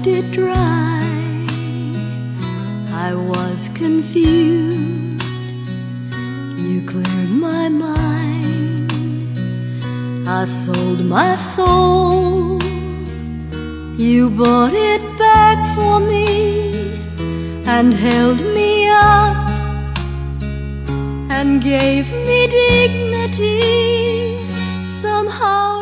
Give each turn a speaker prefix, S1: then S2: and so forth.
S1: left it dry. I was confused, you cleared my mind. I sold my soul, you bought it back for me and held me up and gave me dignity. Somehow